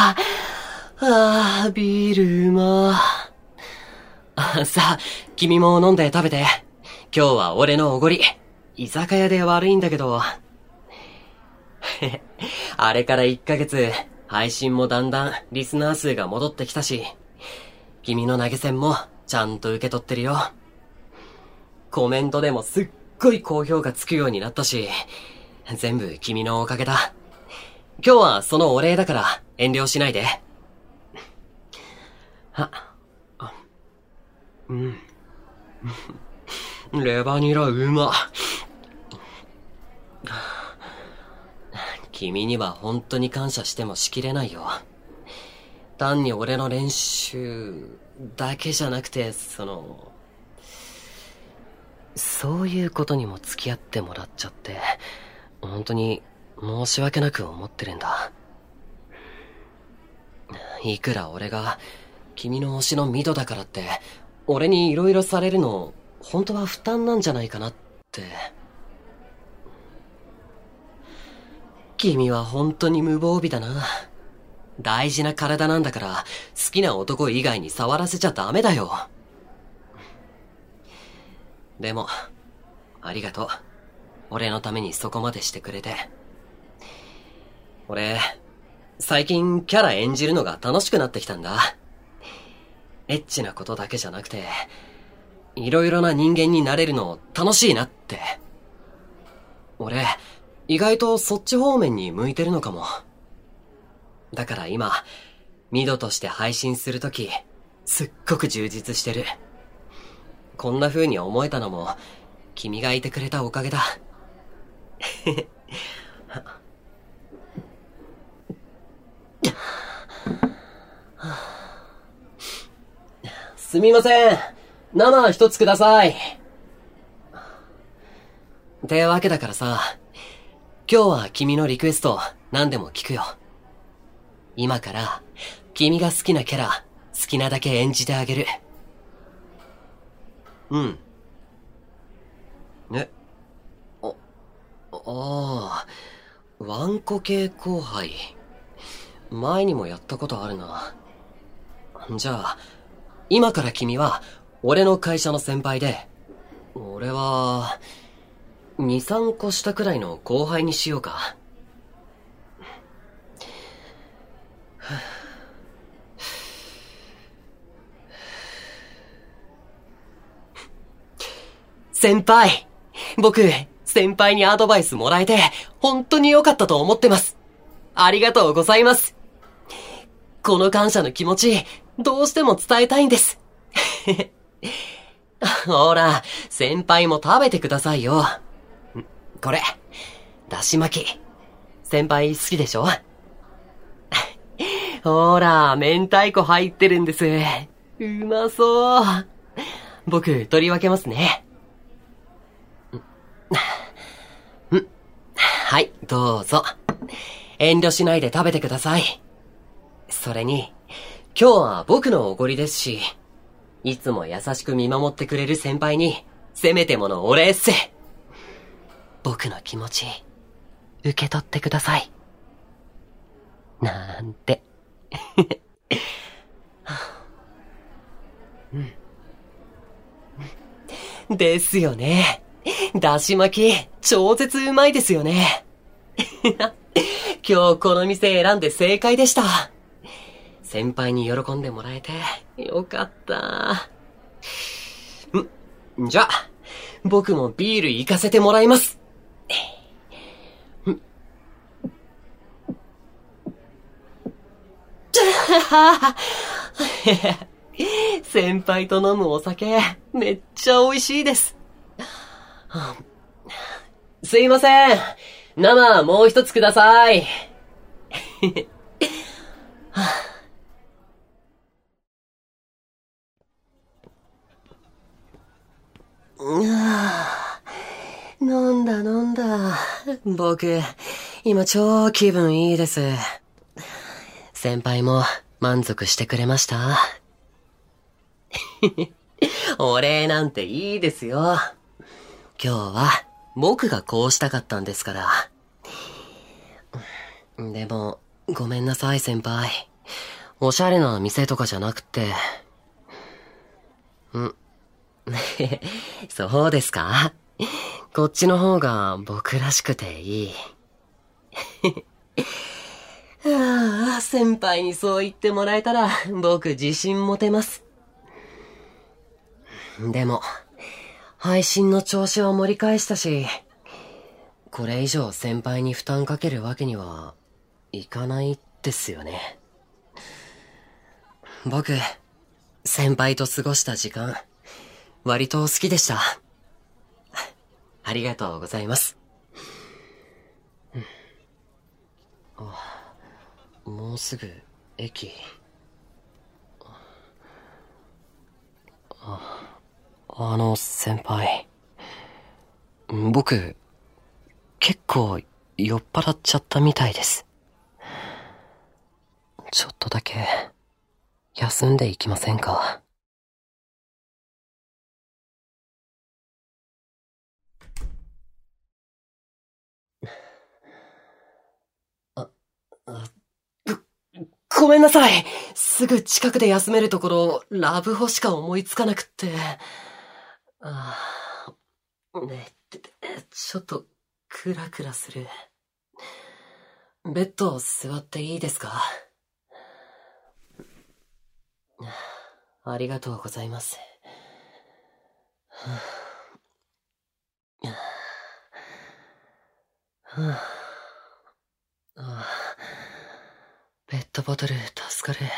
ビールうまさあ、君も飲んで食べて。今日は俺のおごり。居酒屋で悪いんだけど。あれから1ヶ月、配信もだんだんリスナー数が戻ってきたし、君の投げ銭もちゃんと受け取ってるよ。コメントでもすっごい高評価つくようになったし、全部君のおかげだ。今日はそのお礼だから遠慮しないで。レバニラうま。君には本当に感謝してもしきれないよ。単に俺の練習だけじゃなくて、そういうことにも付き合ってもらっちゃって、本当に申し訳なく思ってるんだ。いくら俺が君の推しのミドだからって、俺に色々されるの、本当は負担なんじゃないかなって。君は本当に無防備だな。大事な体なんだから、好きな男以外に触らせちゃダメだよ。でも、ありがとう。俺のためにそこまでしてくれて。俺、最近キャラ演じるのが楽しくなってきたんだ。エッチなことだけじゃなくて、いろいろな人間になれるの楽しいなって。俺、意外とそっち方面に向いてるのかも。だから今、ミドとして配信するとき、すっごく充実してる。こんな風に思えたのも、君がいてくれたおかげだ。すみません。生一つください。ってわけだからさ、今日は君のリクエスト何でも聞くよ。今から君が好きなキャラ好きなだけ演じてあげる。うん。ワンコ系後輩。前にもやったことあるな。じゃあ、今から君は俺の会社の先輩で、俺は2、3個下くらいの後輩にしようか。先輩、僕、先輩にアドバイスもらえて、本当に良かったと思ってます。ありがとうございます。この感謝の気持ち、どうしても伝えたいんです。ほら、先輩も食べてくださいよ。これ、だし巻き。先輩好きでしょ？ほら、明太子入ってるんです。うまそう。僕、取り分けますね。はい、どうぞ。遠慮しないで食べてください。それに、今日は僕のおごりですし、いつも優しく見守ってくれる先輩に、せめてものお礼っす。僕の気持ち、受け取ってください。なんて。ですよね。だし巻き、超絶うまいですよね。今日この店選んで正解でした。先輩に喜んでもらえてよかった。じゃあ、僕もビール行かせてもらいます。先輩と飲むお酒、めっちゃ美味しいです。すいません。生もう一つください。飲んだ。僕、今超気分いいです。先輩も満足してくれました？お礼なんていいですよ。今日は僕がこうしたかったんですから。でも、ごめんなさい先輩。 おしゃれな店とかじゃなくて。そうですか？こっちの方が僕らしくていい。ああ、先輩にそう言ってもらえたら僕自信持てます。でも、配信の調子は盛り返したし、これ以上先輩に負担かけるわけにはいかないですよね。僕、先輩と過ごした時間、割と好きでした。ありがとうございます。もうすぐ駅。先輩。僕、結構酔っ払っちゃったみたいです。ちょっとだけ、休んでいきませんか？ごめんなさい。すぐ近くで休めるところ、ラブホしか思いつかなくって。ちょっと、クラクラする。ベッド座っていいですか？ありがとうございます。ペットボトル助かる。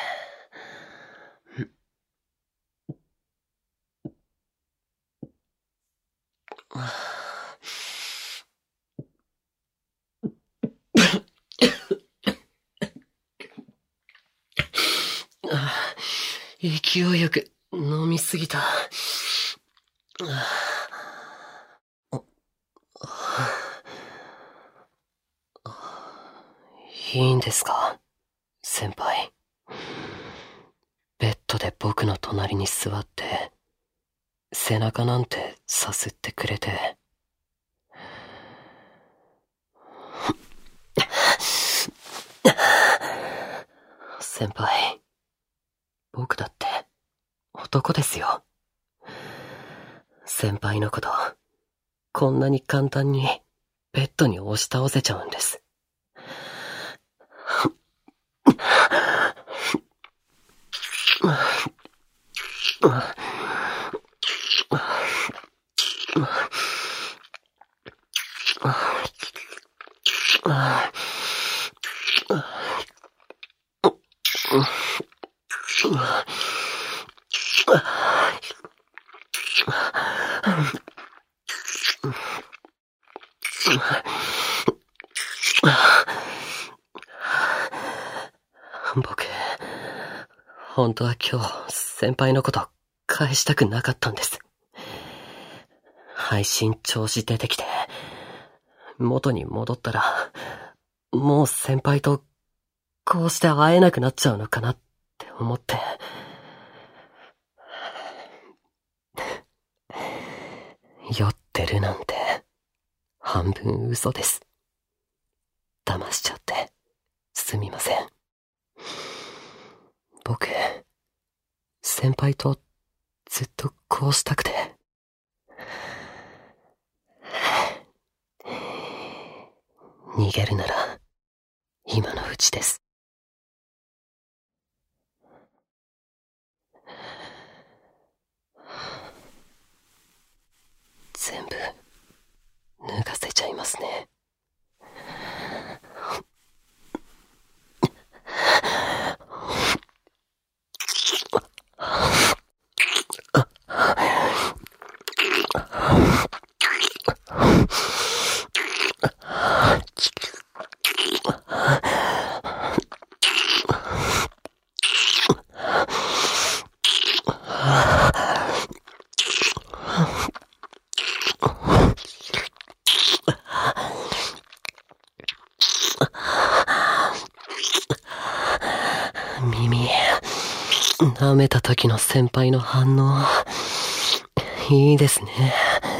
勢いよく飲みすぎた。いいんですか、先輩。ベッドで僕の隣に座って、背中なんてさすってくれて。先輩、僕だって男ですよ。先輩のこと、こんなに簡単にベッドに押し倒せちゃうんです。僕、本当は今日先輩のこと返したくなかったんです。配信調子出てきて、元に戻ったら、もう先輩とこうして会えなくなっちゃうのかなって思って。酔ってるなんて、半分嘘です。騙しちゃって、すみません。僕、先輩とずっとこうしたくて。逃げるなら、今のうちです。全部、脱がせちゃいますね。耳、舐めた時の先輩の反応、いいですね。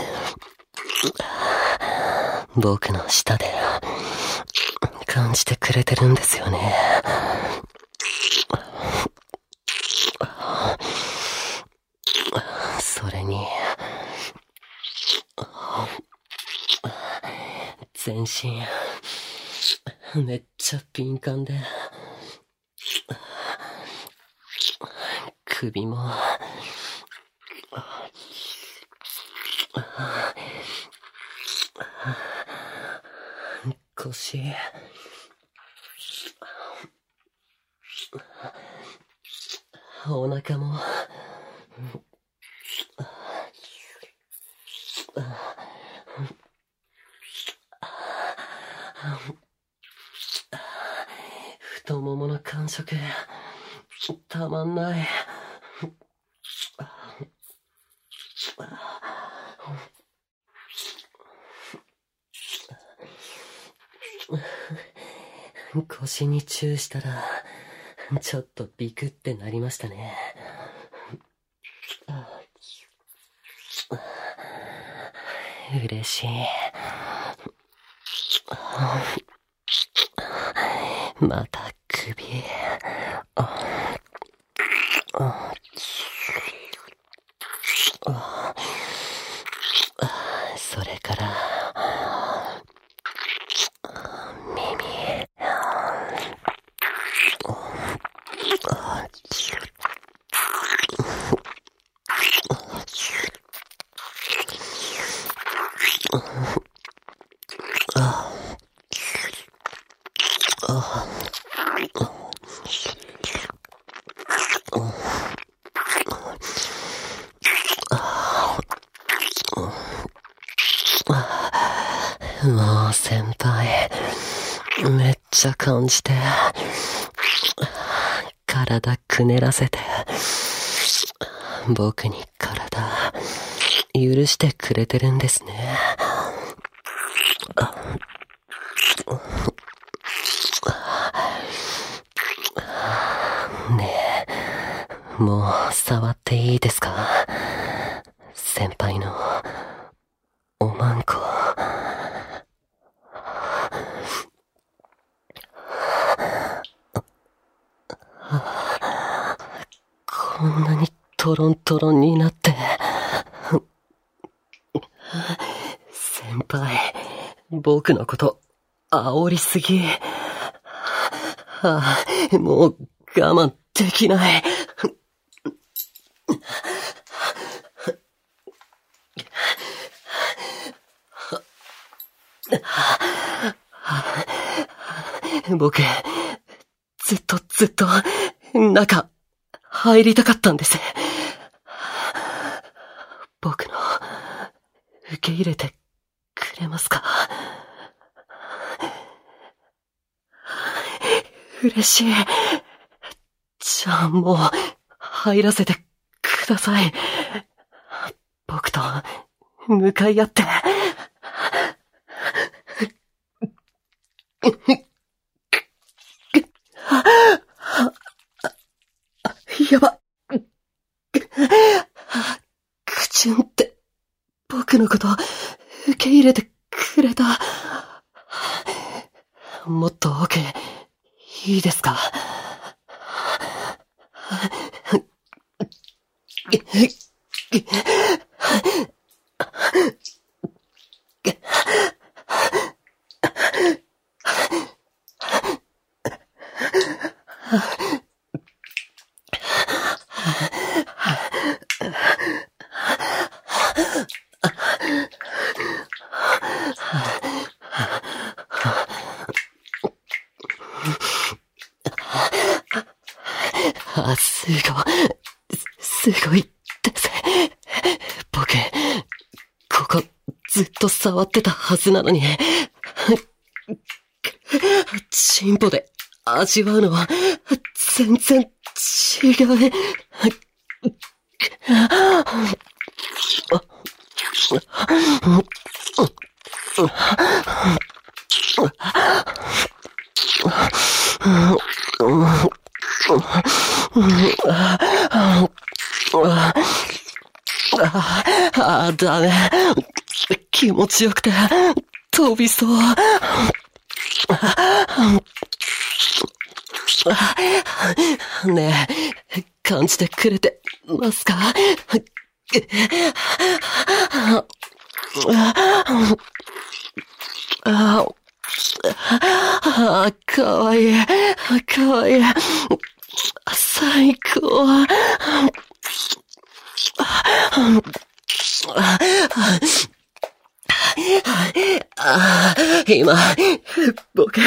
僕の舌で感じてくれてるんですよね。 全身、めっちゃ敏感で、首も、腰、お腹も、太ももの感触、たまんない。腰にチューしたら、ちょっとビクってなりましたね。嬉しい。また首。それから、耳。もう先輩、めっちゃ感じて、体くねらせて、僕に体、許してくれてるんですね。ねえ、もう触っていいですか？先輩のおまんこ。こんなにトロントロンになって。先輩、僕のこと煽りすぎ。もう我慢できない。僕、ずっと中入りたかったんです。僕の受け入れてくれますか？嬉しい。じゃあもう入らせてください。僕と向かい合って。やば。クチュンって僕のこと受け入れてくれた。もっと奥いいですか？すごいです。僕、ここずっと触ってたはずなのに、チンポで味わうのは全然違う。ダメ。気持ちよくて飛びそう。ねえ、感じてくれてますか？ ああ、かわいい。かわいい。最高。今、僕、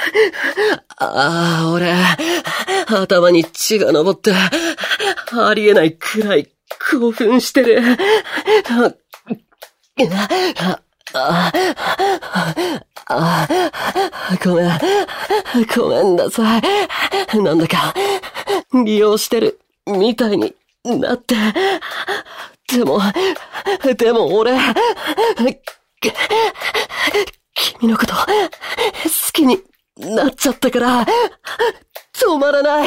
俺、頭に血が昇って、ありえないくらい興奮してる。ごめんなさい。なんだか、利用してるみたいになって。でも俺、君のこと、好きになっちゃったから、止まらない。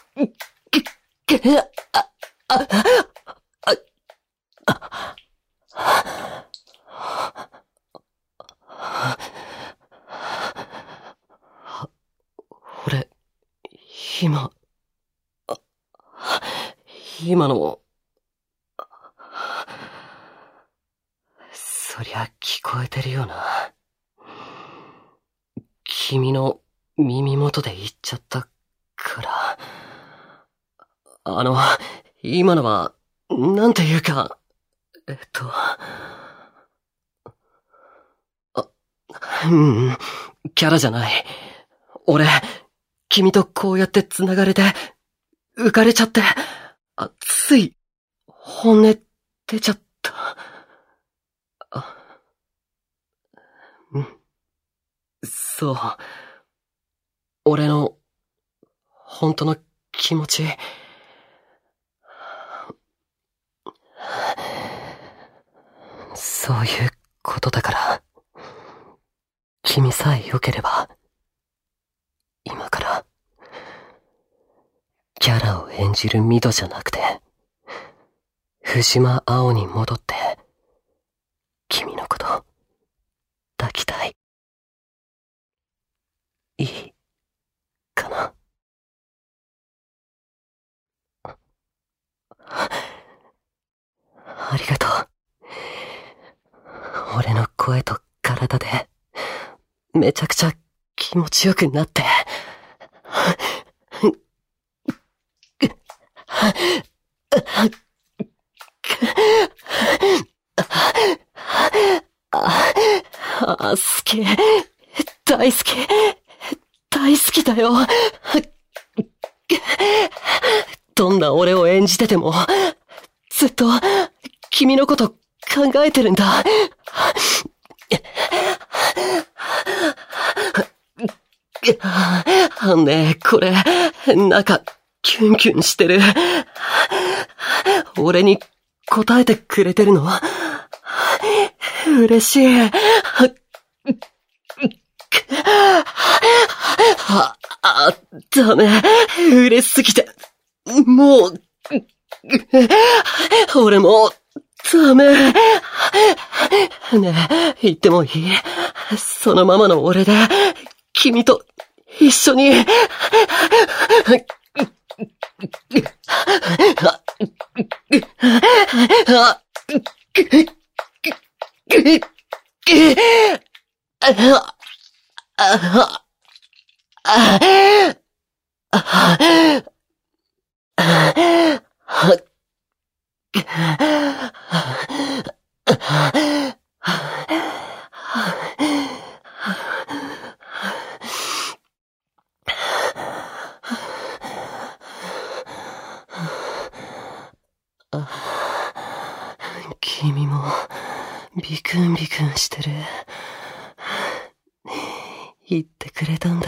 俺、今の、そりゃ聞こえてるよな。君の耳元で言っちゃったから。今のは、なんていうか、キャラじゃない。俺、君とこうやって繋がれて、浮かれちゃって、つい、本音出ちゃった。そう。俺の、本当の気持ち。そういうことだから、君さえ良ければ、今から、キャラを演じるミドじゃなくて、藤間青に戻って、君のこと、抱きたい。いい、かな。ありがとう。俺の声と体で、めちゃくちゃ気持ちよくなって。好き。大好き。大好きだよ。どんな俺を演じてても、ずっと君のこと考えてるんだ。ねえ、これ、なんか、キュンキュンしてる。俺に答えてくれてるの？嬉しい。ダメ。嬉しすぎて。もう、俺も、ダメ。ねえ、言ってもいい？そのままの俺で、君と一緒に。君もビクンビクンしてる。言ってくれたんだ。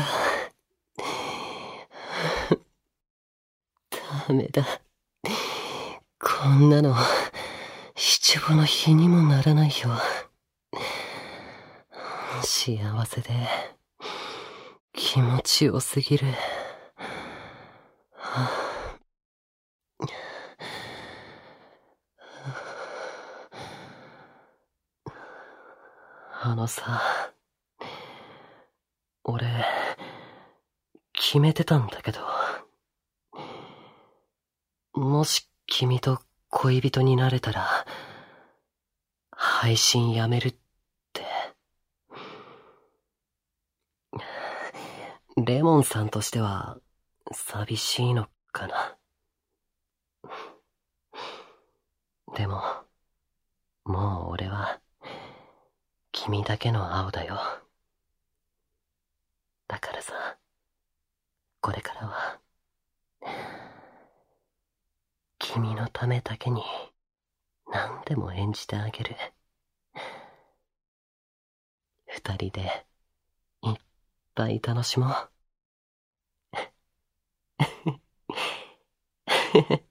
ダメだ。こんなの七五の日にもならないよ。幸せで気持ちよすぎる。さ、俺、決めてたんだけど、もし君と恋人になれたら、配信やめるって。 レモンさんとしては、寂しいのかな。でも、もう俺は、君だけの青だよ。だからさ、これからは、君のためだけに、何でも演じてあげる。二人で、いっぱい楽しもう。